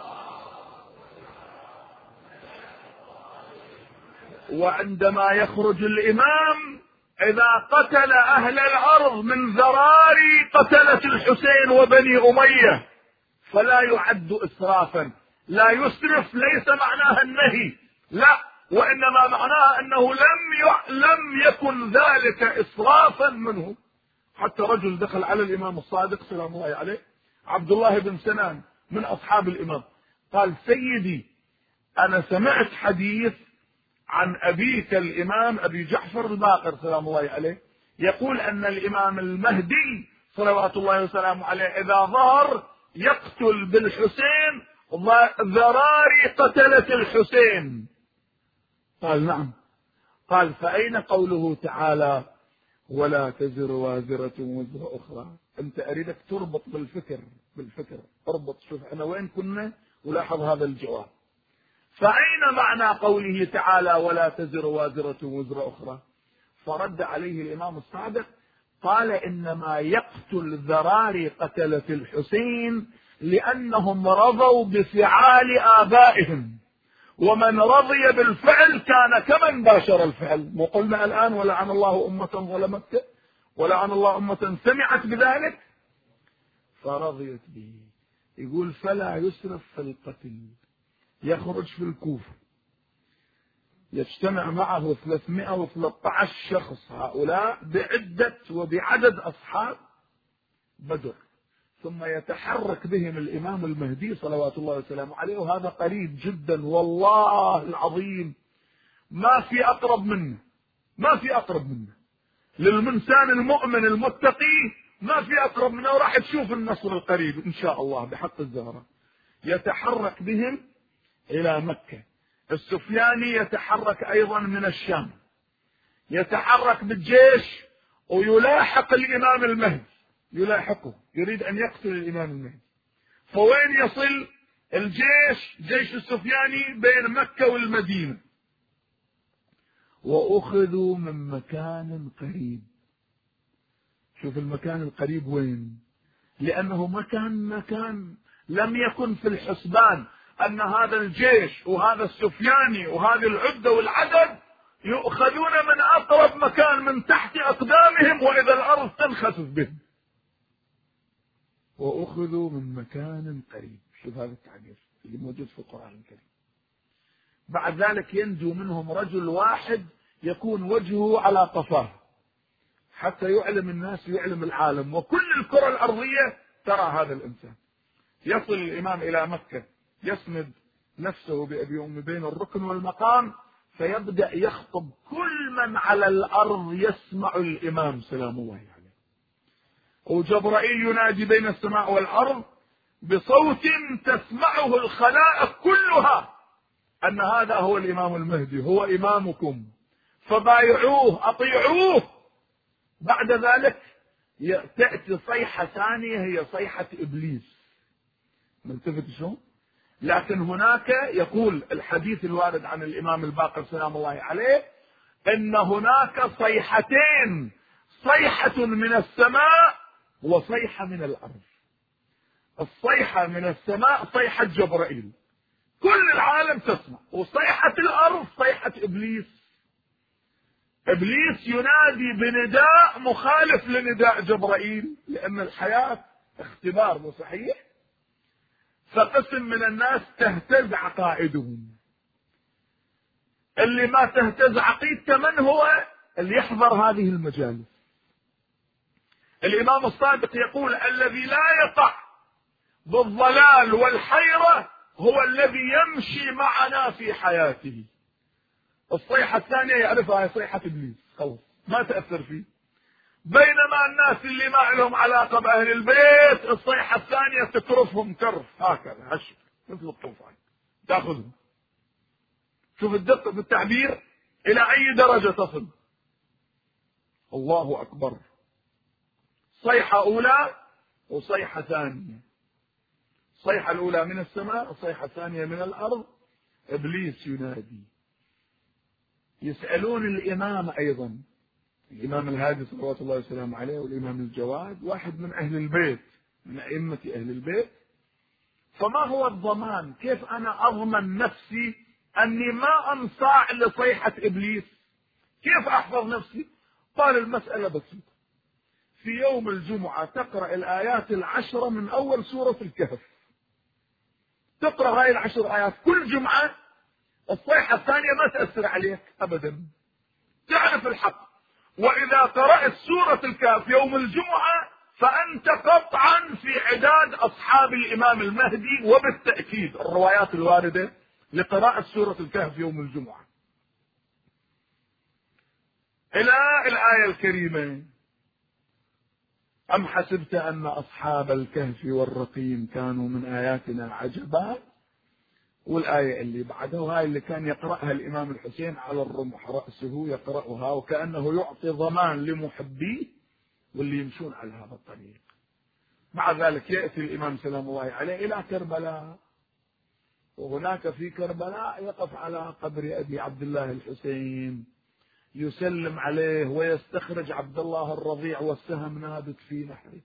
وعندما يخرج الإمام إذا قتل أهل الأرض من ذراري قتلة الحسين وبني أمية فلا يعد إسرافا. لا يسرف ليس معناها النهي، لا، وإنما معناها أنه لم يكن ذلك إسرافا منه. حتى رجل دخل على الإمام الصادق سلام الله عليه عبد الله بن سنان من أصحاب الإمام قال سيدي أنا سمعت حديث عن أبيك الإمام أبي جعفر الباقر سلام الله عليه يقول أن الإمام المهدي صلوات الله وسلامه عليه إذا ظهر يقتل بالحسين ذراري قتلة الحسين. قال نعم. قال فأين قوله تعالى ولا تزر وازرة وزر أخرى؟ أنت أريدك تربط بالفكر اربط. شوف أنا وين كنا ولاحظ هذا الجواب. فأين معنى قوله تعالى ولا تزر وازرة وزر أخرى؟ فرد عليه الإمام الصادق قال إنما يقتل ذراري قتلة الحسين لأنهم رضوا بفعال آبائهم، ومن رضي بالفعل كان كمن باشر الفعل. مو قلنا الآن ولعن الله أمة ظلمت ولعن الله أمة سمعت بذلك فرضيت به. يقول فلا يسرف في القتل. يخرج في الكوفة يجتمع معه 313 شخص، هؤلاء بعدد أصحاب بدر، ثم يتحرك بهم الإمام المهدي صلوات الله وسلامه عليه، وهذا قريب جدا والله العظيم ما في أقرب منه للإنسان المؤمن المتقي، ما في أقرب منه، وراح تشوف النصر القريب إن شاء الله بحق الزهرة. يتحرك بهم إلى مكة. السفياني يتحرك أيضا من الشام، يتحرك بالجيش ويلاحق الإمام المهدي، يلاحقه، يريد أن يقتل الإمام المهدي. فوين يصل الجيش؟ جيش السفياني بين مكة والمدينة. وأخذوا من مكان قريب. شوف المكان القريب وين؟ لأنه مكان لم يكن في الحسبان أن هذا الجيش وهذا السفياني وهذه العدة والعدد يؤخذون من أقرب مكان من تحت أقدامهم وإذا الأرض تنخسف بهم. وأخذوا من مكان قريب. شوف هذا التعبير اللي موجود في القرآن الكريم. بعد ذلك ينجو منهم رجل واحد يكون وجهه على قفاه حتى يعلم الناس ويعلم العالم وكل الكرة الأرضية ترى هذا الإنسان. يصل الإمام إلى مكة يسند نفسه بأبي أم بين الركن والمقام، فيبدأ يخطب كل من على الأرض يسمع الإمام سلام الله عليه. وجبرائيل ينادي بين السماء والأرض بصوت تسمعه الخلائق كلها أن هذا هو الإمام المهدي، هو إمامكم فبايعوه أطيعوه. بعد ذلك تأتي صيحة ثانية هي صيحة إبليس. ملتفت شو؟ لكن هناك يقول الحديث الوارد عن الإمام الباقر سلام الله عليه إن هناك صيحتين، صيحة من السماء وصيحة من الأرض. الصيحة من السماء صيحة جبرائيل كل العالم تسمع، وصيحة الأرض صيحة إبليس. إبليس ينادي بنداء مخالف لنداء جبرائيل لأن الحياة اختبار مو صحيح. فقسم من الناس تهتز عقائدهم. اللي ما تهتز عقيدته من هو؟ اللي يحضر هذه المجالس. الإمام الصادق يقول الذي لا يقع بالضلال والحيرة هو الذي يمشي معنا في حياته. الصيحة الثانية يعرفها هي صيحة إبليس، خلص ما تأثر فيه. بينما الناس اللي ما لهم علاقة بأهل البيت الصيحة الثانية تكرفهم كرف هكذا هش مثل الطوفان تأخذهم. شوف الدقة في التعبير إلى أي درجة تصل. الله أكبر. صيحة أولى وصيحة ثانية. الصيحة الأولى من السماء، الصيحة الثانية من الأرض. إبليس ينادي. يسألون الإمام أيضا، الإمام الهادي صلوات الله وسلامه عليه والإمام الجواد، واحد من أهل البيت من أئمة أهل البيت، فما هو الضمان؟ كيف أنا أضمن نفسي أني ما أنصاع لصيحة إبليس؟ كيف أحفظ نفسي؟ قال المسألة بسيطة. في يوم الجمعة تقرأ الآيات 10 من أول سورة الكهف، تقرأ هاي 10 آيات كل جمعة، الصيحة الثانية ما تأثر عليك أبدا، تعرف الحق. وإذا قرأت سورة الكهف يوم الجمعة فأنت قطعا في عداد أصحاب الإمام المهدي، وبالتأكيد الروايات الواردة لقراءة سورة الكهف يوم الجمعة. إلى الآية الكريمة: أم حسبت أن أصحاب الكهف والرقيم كانوا من آياتنا عجبا. والآية اللي بعدها وهاي اللي كان يقرأها الإمام الحسين على الرمح رأسه يقرأها، وكأنه يعطي ضمان لمحبيه واللي يمشون على هذا الطريق. مع ذلك يأتي الإمام سلام الله عليه إلى كربلاء، وهناك في كربلاء يقف على قبر أبي عبد الله الحسين يسلم عليه ويستخرج عبد الله الرضيع والسهم نابت في نحره.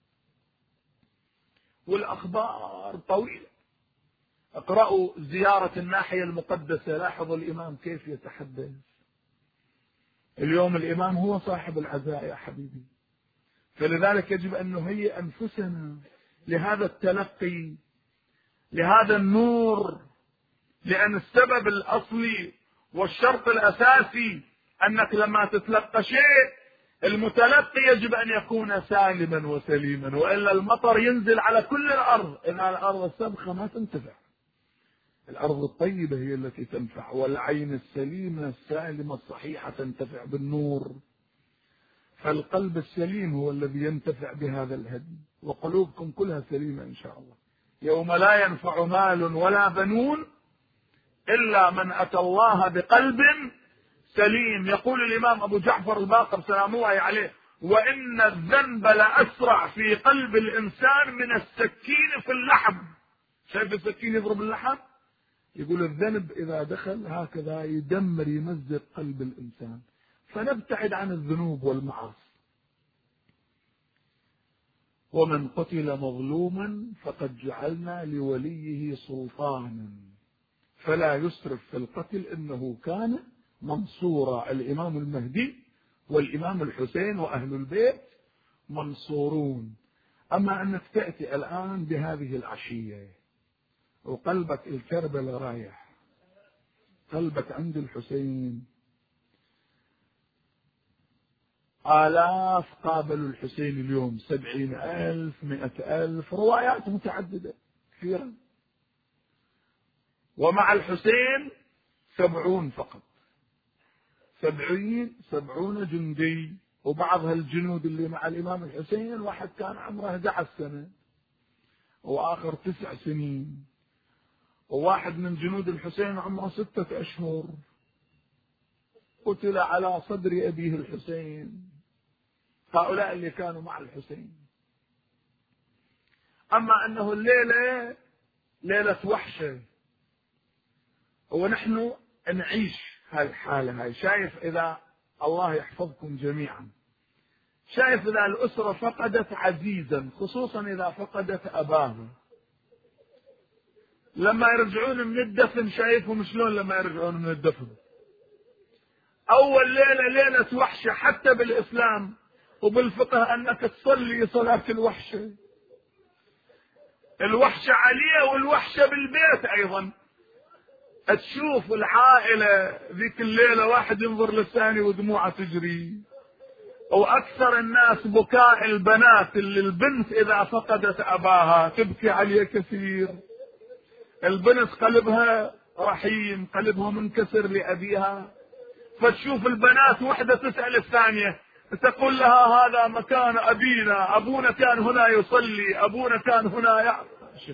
والأخبار طويلة. اقرأوا زيارة الناحية المقدسة، لاحظوا الإمام كيف يتحدث. اليوم الإمام هو صاحب العزاء يا حبيبي، فلذلك يجب أن نهيئ أنفسنا لهذا التلقي، لهذا النور، لأن السبب الأصلي والشرط الأساسي أنك لما تتلقى شيء المتلقي يجب أن يكون سالما وسليما، وإلا المطر ينزل على كل الأرض، إن الأرض السبخة ما تنتفع. الأرض الطيبة هي التي تنفع، والعين السليمة السالمة الصحيحة تنتفع بالنور. فالقلب السليم هو الذي ينتفع بهذا الهدي، وقلوبكم كلها سليمة إن شاء الله. يوم لا ينفع مال ولا بنون إلا من أتى الله بقلب سليم. يقول الإمام أبو جعفر الباقر سلام الله عليه: وإن الذنب لأسرع في قلب الإنسان من السكين في اللحم. شايف السكين يضرب اللحم؟ يقول الذنب إذا دخل هكذا يدمر يمزق قلب الإنسان. فنبتعد عن الذنوب والمعاصي. ومن قتل مظلوما فقد جعلنا لوليه سلطانا فلا يسرف في القتل إنه كان منصورا. الإمام المهدي والإمام الحسين وأهل البيت منصورون. أما أنك تأتي الآن بهذه العشية وقلبك الكربلاء رايح، قلبك عند الحسين، آلاف قابلوا الحسين اليوم، 70,000 100,000، روايات متعددة كثيرة. ومع الحسين 70 فقط، 70 جندي. وبعض هالجنود اللي مع الإمام الحسين واحد كان عمره 11 سنة وآخر 9 سنين، وواحد من جنود الحسين عمره 6 أشهر قتل على صدر أبيه الحسين. هؤلاء اللي كانوا مع الحسين. أما أنه الليلة ليلة وحشة، ونحن نعيش هالحالة هاي. شايف إذا الله يحفظكم جميعا، شايف إذا الأسرة فقدت عزيزا، خصوصا إذا فقدت أباها، لما يرجعون من الدفن شايفهم شلون لما يرجعون من الدفن. أول ليلة ليلة وحشة حتى بالإسلام وبالفقه، أنك تصلي صلاة الوحشة. الوحشة عليه والوحشة بالبيت أيضا. تشوف العائلة ذيك الليلة واحد ينظر للثاني ودموعه تجري، وأكثر الناس بكاء البنات، اللي البنت إذا فقدت أباها تبكي عليه كثير. البنت قلبها رحيم، قلبها منكسر لأبيها، فتشوف البنات وحدة تسأل الثانية تقول لها هذا مكان أبينا، أبونا كان هنا يصلي، أبونا كان هنا يعمل.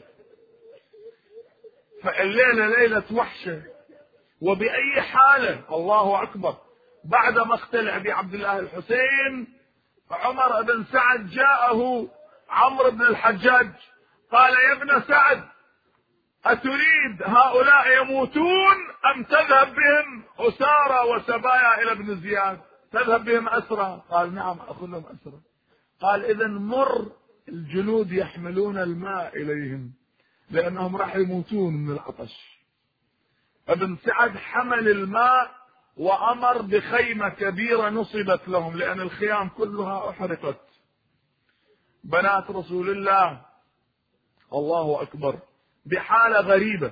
فالليلة ليلة وحشة. وبأي حالة، الله أكبر، بعد مقتل أبي عبد الله الحسين عمر بن سعد جاءه عمرو بن الحجاج قال يا ابن سعد أتريد هؤلاء يموتون أم تذهب بهم أسارى وسبايا إلى ابن زياد، تذهب بهم أسرى؟ قال نعم أخذهم أسرى. قال إذن مر الجنود يحملون الماء إليهم لأنهم راح يموتون من العطش. ابن سعد حمل الماء وأمر بخيمة كبيرة نصبت لهم، لأن الخيام كلها أحرقت. بنات رسول الله الله أكبر بحالة غريبة.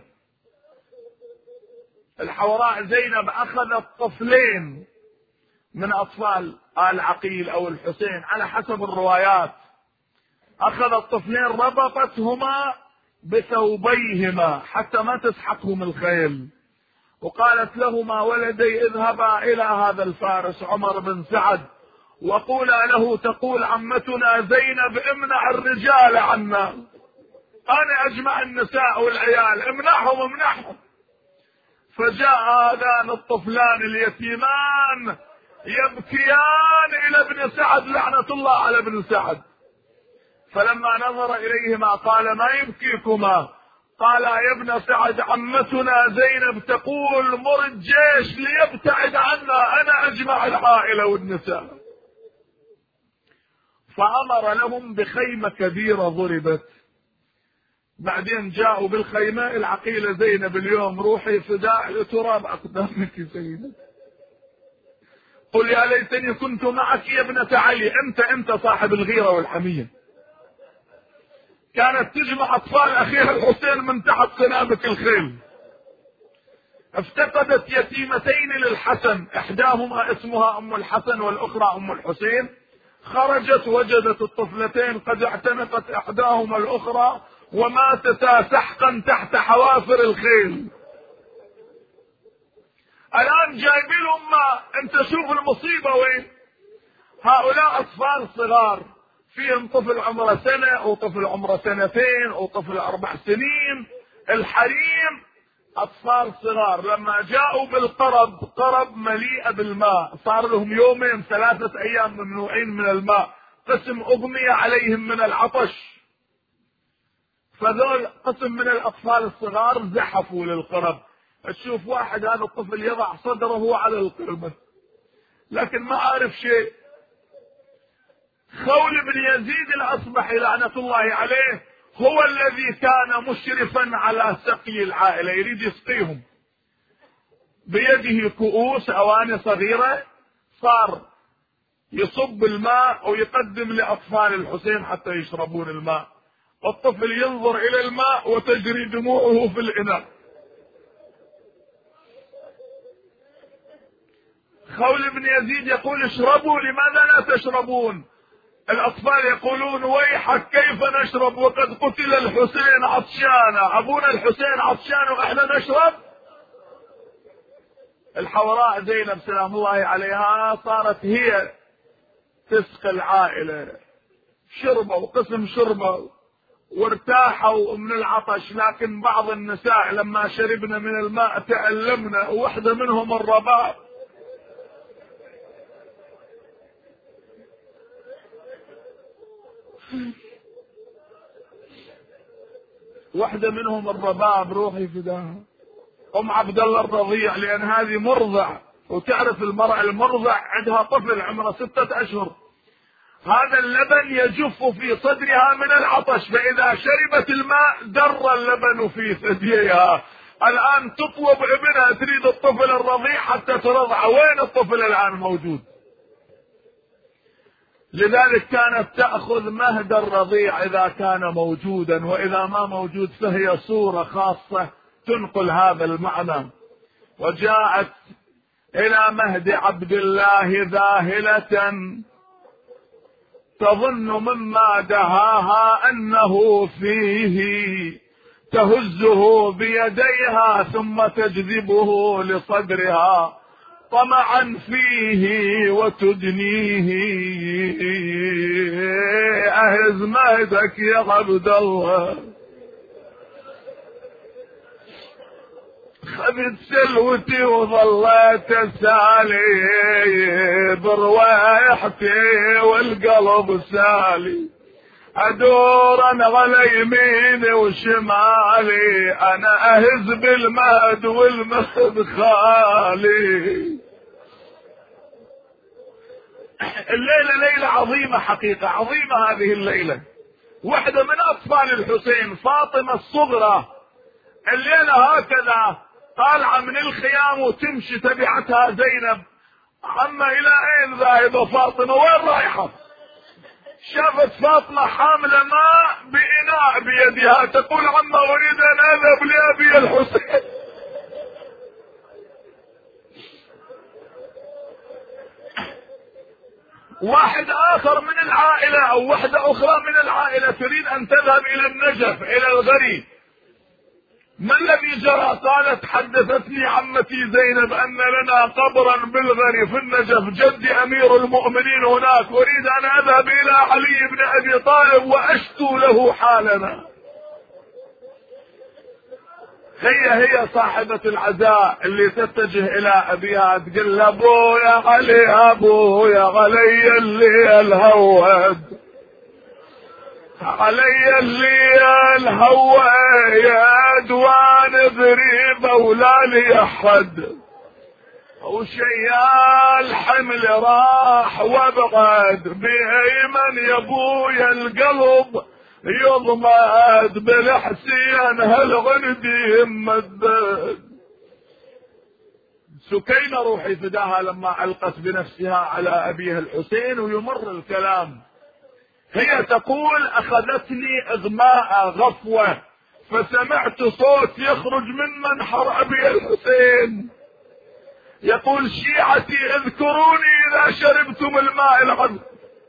الحوراء زينب أخذت طفلين من أطفال آل عقيل أو الحسين على حسب الروايات، أخذت طفلين ربطتهما بثوبيهما حتى ما تسحقهم الخيل، وقالت لهما ولدي اذهبا إلى هذا الفارس عمر بن سعد وقولا له تقول عمتنا زينب امنع الرجال عنا، أنا أجمع النساء والعيال، امنعهم. فجاء هذان الطفلان اليتيمان يبكيان إلى ابن سعد لعنة الله على ابن سعد. فلما نظر إليهما قال ما يبكيكما؟ قال يا ابن سعد عمتنا زينب تقول مر الجيش ليبتعد عنا، أنا أجمع العائلة والنساء. فأمر لهم بخيمة كبيرة ضربت. بعدين جاءوا بالخيمة العقيلة زينب اليوم روحي فداء لتراب أقدامك زينب، قل يا ليتني كنت معك يا ابنة علي، أنت صاحب الغيرة والحمية. كانت تجمع أطفال أخيها الحسين من تحت سنابك الخيل. افتقدت يتيمتين للحسن، إحداهما اسمها أم الحسن والأخرى أم الحسين، خرجت وجدت الطفلتين قد اعتنقت إحداهما الأخرى وماتتا سحقا تحت حوافر الخيل. الآن جايبين لهم انت شوف المصيبة وين. هؤلاء أطفال صغار، فيهم طفل عمره سنة وطفل عمره سنتين وطفل 4 سنين، الحريم أطفال صغار. لما جاءوا بالقرب، قرب مليئة بالماء، صار لهم 2 3 أيام ممنوعين من الماء، قسم أغمي عليهم من العطش. فذول قسم من الأطفال الصغار زحفوا للقرب. تشوف واحد هذا الطفل يضع صدره على القربة لكن ما عارف شيء. خول بن يزيد الأصبحي لعنة الله عليه هو الذي كان مشرفا على سقي العائلة، يريد يسقيهم، بيده كؤوس أواني صغيرة، صار يصب الماء ويقدم لأطفال الحسين حتى يشربون الماء، والطفل ينظر إلى الماء وتجري دموعه في الإناء. خول بن يزيد يقول اشربوا، لماذا لا تشربون؟ الأطفال يقولون ويحك كيف نشرب وقد قتل الحسين عطشانا، أبونا الحسين عطشان وإحنا نشرب؟ الحوراء زينب سلام الله عليها صارت هي تسقي العائلة، شربوا قسم شربوا وارتاحوا من العطش، لكن بعض النساء لما شربنا من الماء تألمنا، وواحدة منهم الرباب روحي فداها، أم عبد الله الرضيع، لأن هذه مرضع، وتعرف المرأة المرضع عندها طفل عمره 6 أشهر، هذا اللبن يجف في صدرها من العطش، فإذا شربت الماء در اللبن في ثديها. الآن تطلب ابنها تريد الطفل الرضيع حتى ترضع، وين الطفل الآن موجود؟ لذلك كانت تأخذ مهد الرضيع إذا كان موجودا، وإذا ما موجود فهي صورة خاصة تنقل هذا المعنى. وجاءت إلى مهد عبد الله ذاهلة تظن مما دهاها أنه فيه، تهزه بيديها ثم تجذبه لصدرها طمعا فيه وتدنيه. أهز مهدك يا عبد الله، خذت سلوتي وظليت اسالي بروايحتي والقلب سالي، ادور انا على يميني وشمالي، انا اهز بالمهد والمهد خالي. الليلة ليلة عظيمة، حقيقة عظيمة هذه الليلة. واحدة من اطفال الحسين فاطمة الصغرى الليلة هكذا طالعة من الخيام وتمشي، تبعتها زينب، عما الى اين ذاهبة فاطمة، وين رايحة؟ شافت فاطمة حاملة ماء بإناء بيدها، تقول عما اريد ان اذهب لابي الحسين. واحد اخر من العائلة او واحدة اخرى من العائلة تريد ان تذهب الى النجف الى الغري. ما الذي جرى؟ قالت حدثتني عمتي زينب ان لنا قبرا بالغري في النجف، جدي امير المؤمنين هناك، اريد ان اذهب الى علي بن ابي طالب واشكو له حالنا. هي صاحبة العزاء اللي تتجه الى ابيها تقول له ابويا علي، ابويا علي اللي الهود، علي الليل هوايد وانا بريبه ولا لي احد، وشيال حمل راح وابعد بايمن يا ابويا القلب يضمد بالحسين هالغندي مدد. سكينة روحي فداها لما علقت بنفسها على ابيها الحسين، ويمر الكلام. هي تقول اخذتني اغماء غفوة فسمعت صوت يخرج من منحر ابي الحسين يقول شيعتي اذكروني اذا شربتم الماء العذب.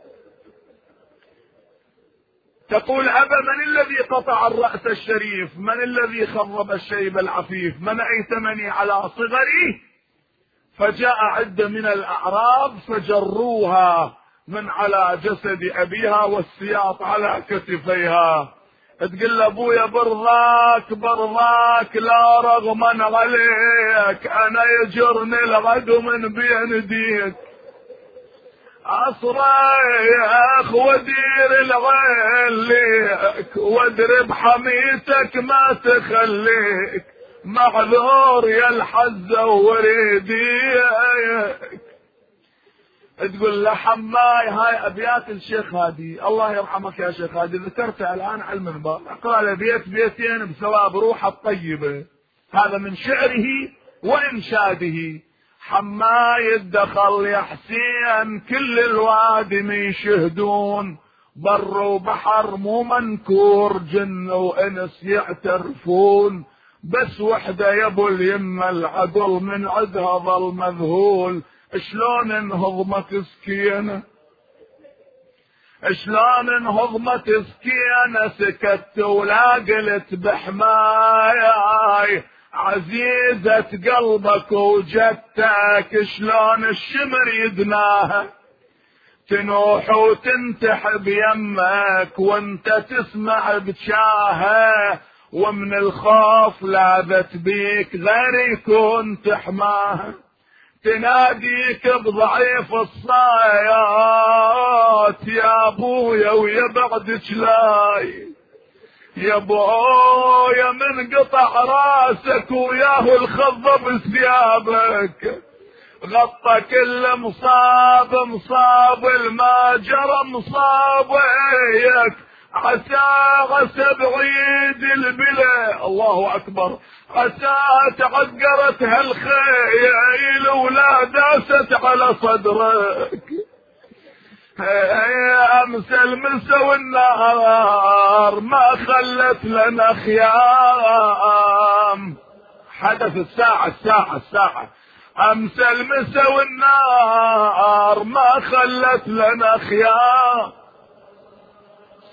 تقول ابا من الذي قطع الرأس الشريف، من الذي خرب الشيب العفيف، من ايتمني على صغري؟ فجاء عدة من الاعراب فجروها من على جسد ابيها والسياط على كتفيها. تقول ابويا برضاك لا رغما عليك، انا يجرني العدو من بين ديك، اصريخ ودير العين ليك واضرب حميتك ما تخليك، معذور يا الحزة وريديك. تقول له حماي، هاي ابيات الشيخ هادي الله يرحمك يا شيخ هادي، ذكرتها الان على المنبر، اقرا له بيتين بثواب روحه الطيبه. هذا من شعره وانشاده. حماي الدخل يا حسين كل الوادم يشهدون، بر وبحر مو منكور، جن وانس يعترفون، بس وحده يا ابو اليمه العقل من عدها ظل مذهول. شلون انهضمت سكينة، شلون انهضمت سكينة، سكت ولا قلت بحماياي، عزيزة قلبك وجدتك شلون الشمر يدناها، تنوح وتنتحب يمك وانت تسمع بجاها، ومن الخوف لاذت بيك غير يكون تحماها، تناديك بضعيف الصايات يا ابويا ويا بعد جلاي، يا ابويا من قطع راسك وياه الخض بثيابك، غطى كل مصاب الما جرى مصابك، عسى بعيد البلا الله اكبر، عسى تعقرت هالخيل ولا داست على صدرك، امس المسا والنهار ما خلت لنا خيام. حدث الساعة امس المسا والنهار ما خلت لنا خيام،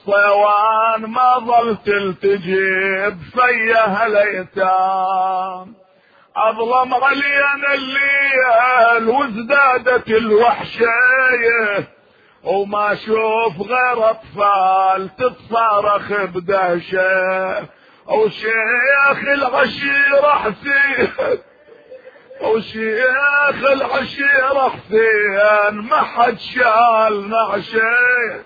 الصيوان ما ظل تلتجي بفيه الايتام. اظلم علينا الليل وازدادت الوحشية، وما شوف غير اطفال تتصارخ بدهشة، وشيخ العشيرة حسين وشيخ العشيرة حسين ما حد شال نعشي.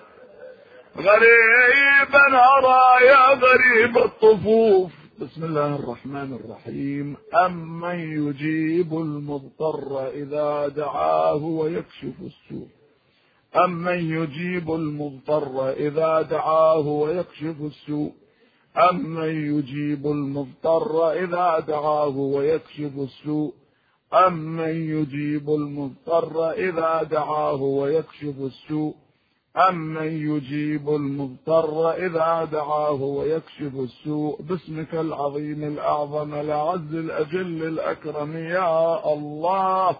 غريبا أرى يا غريب الطفوف. بسم الله الرحمن الرحيم. أمن يجيب المضطر إذا دعاه ويكشف السوء، أمن يجيب المضطر إذا دعاه ويكشف السوء، أمن يجيب المضطر إذا دعاه ويكشف السوء، أمن يجيب المضطر إذا دعاه ويكشف السوء، أمن يجيب المضطر إذا دعاه ويكشف السوء. باسمك العظيم الأعظم الأعز الأجل الأكرم يا الله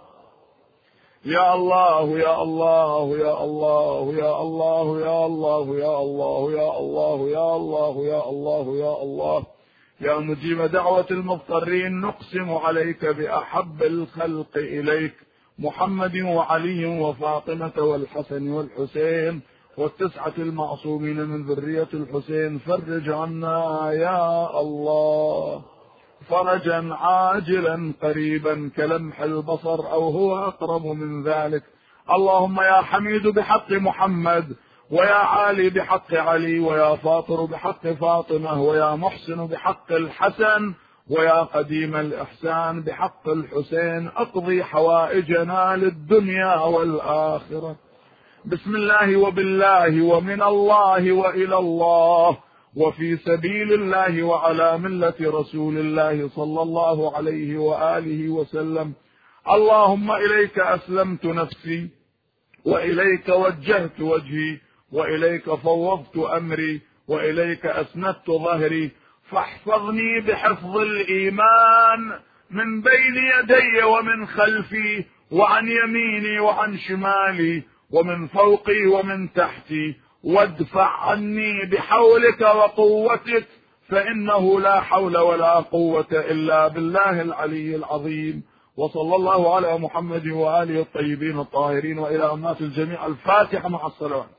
يا الله يا الله يا الله يا الله يا الله يا الله يا الله يا الله يا الله يا الله يا مجيب دعوة المضطرين، نقسم عليك بأحب الخلق إليك محمد وعلي وفاطمة والحسن والحسين والتسعة المعصومين من ذرية الحسين. فرج عنا يا الله فرجا عاجلا قريبا كلمح البصر أو هو أقرب من ذلك. اللهم يا حميد بحق محمد، ويا عالي بحق علي، ويا فاطر بحق فاطمة، ويا محسن بحق الحسن، ويا قديم الإحسان بحق الحسين، اقضي حوائجنا للدنيا والآخرة. بسم الله وبالله ومن الله وإلى الله وفي سبيل الله وعلى ملة رسول الله صلى الله عليه وآله وسلم. اللهم إليك أسلمت نفسي، وإليك وجهت وجهي، وإليك فوضت أمري، وإليك أسندت ظهري. فاحفظني بحفظ الإيمان من بين يدي ومن خلفي وعن يميني وعن شمالي ومن فوقي ومن تحتي، وادفع عني بحولك وقوتك، فإنه لا حول ولا قوة إلا بالله العلي العظيم. وصلى الله على محمد وآله الطيبين الطاهرين، وإلى أمات الجميع. الفاتحة مع الصلوات.